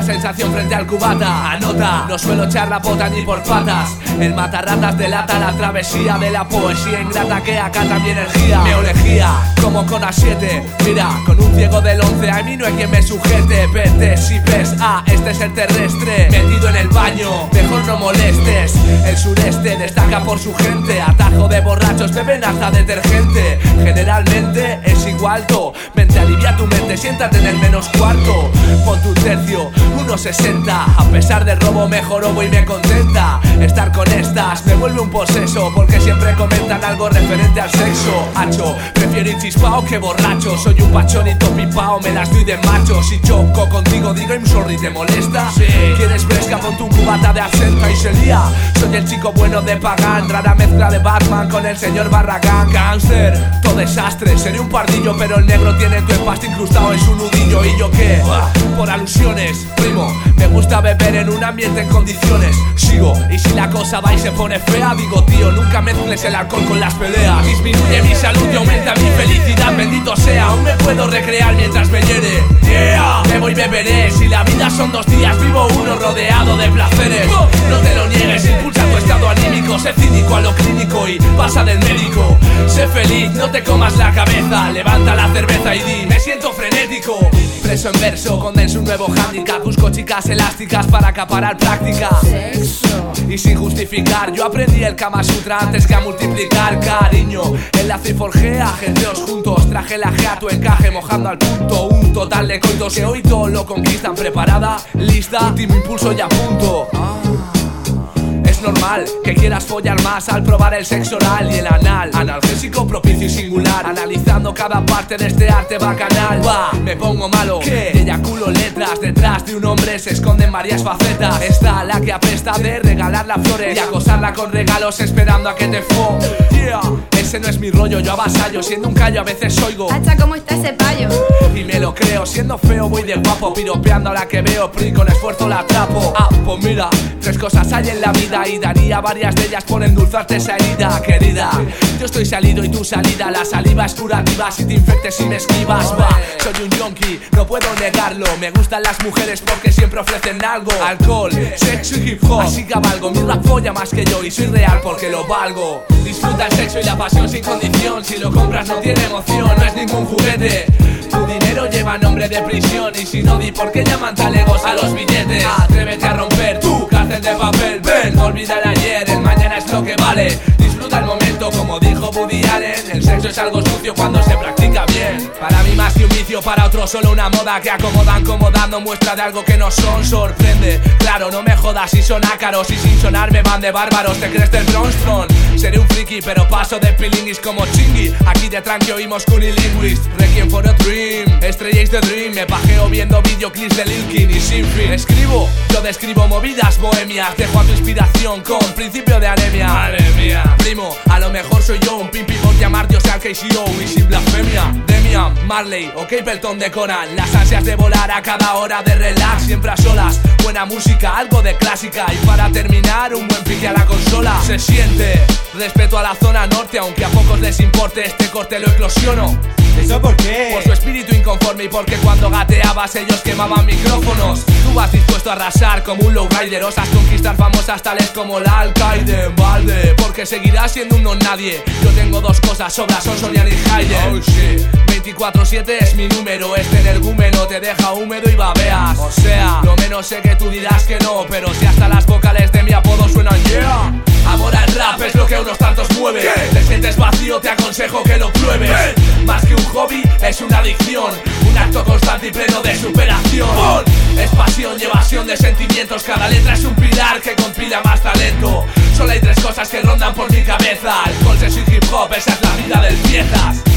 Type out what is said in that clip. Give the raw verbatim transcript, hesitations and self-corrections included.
sensación frente al cubata. Anota, no suelo echar la pota ni por patas. El matarratas delata la travesía de la poesía ingrata que acata mi energía. Me elegía como con A siete. Mira, con un ciego del once a mí no hay quien me sujete. Vete si ves, ah, este es el terrestre metido en el baño, mejor no molestes. El sureste destaca por su gente. Atajo de borrachos beben hasta detergente. Generalmente es igual to. Vente, alivia tu mente, siéntate en el menos cuarto. Pon tu tercio, uno sesenta. A pesar del robo mejoró y me contenta. Estar con estas me vuelve un poseso, porque siempre comentan algo referente al sexo. Hacho, prefiero ir chispao que borracho. Soy un pachonito pipao, me las doy de macho. Si choco contigo digo I'm sorry, ¿te molesta? Sí. ¿Quieres fresca? Pon tu cubata de absenta y se lía. Soy el chico bueno de Pagán, rara mezcla de Batman con el señor Barragán. Gangster, todo desastre, seré un pardillo, pero el negro tiene tu empaste incrustado en su nudillo. ¿Y yo qué? Por alusiones, primo, me gusta beber en un ambiente en condiciones. Sigo, y si la cosa va y se pone fea, digo tío, nunca mezcles el alcohol con las peleas. Disminuye mi salud y aumenta mi felicidad, bendito sea, aún me puedo recrear mientras me hiere. Yeah, bebo y beberé, si la vida son dos días, vivo uno rodeado de placeres. No te lo niegues, impulsa tu estado anímico, sé cínico a lo clínico y pasa del médico. Sé feliz, no te comas la cabeza, levanta la cerveza y di, me siento frenético. Preso en verso, condenso un nuevo handicap, busco chicas elásticas para acaparar práctica. Sexo. Y sin justificar, yo aprendí el Kama Sutra antes que a multiplicar cariño. Enlace y forjea, genteos juntos, traje la G a tu encaje mojando al punto. Un total de coitos que hoy todo lo conquistan. Preparada, lista, último impulso y a punto. Es normal que quieras follar más al probar el sexo oral y el anal. Analgésico propicio y singular, analizando cada parte de este arte bacanal. Va, me pongo malo, ¿qué? Eyaculo letras, detrás de un hombre se esconden varias facetas. Está la que apesta de regalar las flores y acosarla con regalos esperando a que te fo. Yeah, ese no es mi rollo, yo avasallo, siendo un callo a veces oigo. Hacha, ¿cómo está ese payo? Y me lo creo, siendo feo voy de guapo, piropeando a la que veo, pri con esfuerzo la atrapo. Ah, pues mira, tres cosas hay en la vida y daría varias de ellas por endulzarte esa herida, querida. Yo estoy salido y tu salida, la saliva es curativa si te infectes y me esquivas. Va, soy un yonki, no puedo negarlo. Me gustan las mujeres porque siempre ofrecen algo. Alcohol, sexo y hip hop, así cabalgo. Mi rap folla más que yo y soy real porque lo valgo. Disfruta el sexo y la pasión sin condición. Si lo compras no tiene emoción, no es ningún juguete. Tu dinero lleva nombre de prisión y si no di por qué llaman talegos a los billetes. Atrévete a romper tu cárcel de papel. Ven, olvida el ayer, el mañana es lo que vale. Disfruta el momento como dijo Woody Allen. El sexo es algo sucio cuando se practica bien. Para mí más que un vicio, para otros solo una moda que acomodan como dando muestra de algo que no son. Sorprende, claro, no me jodas si son ácaros y sin sonar me van de bárbaros. ¿Te crees del Bronxtron? Seré un friki pero paso de pilingis como chingui. Aquí de tranqui oímos Cunilinguist. Requiem for a Dream, Estrella is the Dream. Me pajeo viendo videoclips de Lil Kim y sin fin. Escribo, yo describo movidas bohemias. Dejo a tu inspiración con principio de anemia. Madre mía, primo, a lo mejor soy yo un pimpi por llamar Dios al K C O y sin blasfemia. Demian, Marley o Capleton de Conan. Las ansias de volar a cada hora de relax, siempre a solas. Buena música, algo de clásica. Y para terminar, un buen pique a la consola. Se siente respeto a la zona norte, aunque a pocos les importe este corte lo eclosiono. ¿Eso por qué? Por su espíritu inconforme y porque cuando gateabas ellos quemaban micrófonos. Tú vas dispuesto a arrasar como un lowrider, osas conquistar famosas tales como la Al-Qaeda en balde, porque seguirás siendo un don nadie. Yo tengo dos cosas sobras, son Sorian y Haider. Oh shit, veinticuatro siete es mi número, este energúmeno te deja húmedo y babeas. O sea, lo menos sé que tú dirás que no, pero si hasta las vocales de mi apodo suenan yeah. Amor al rap es lo que a unos tantos mueve. ¿Qué? Te sientes vacío, te aconsejo que lo pruebes. ¿Qué? Más que un hobby, es una adicción, un acto constante y pleno de superación. ¡Bon! Es pasión y evasión de sentimientos, cada letra es un pilar que compila más talento. Solo hay tres cosas que rondan por mi cabeza: alcohol, sexo y hip hop, esa es la vida del piezas.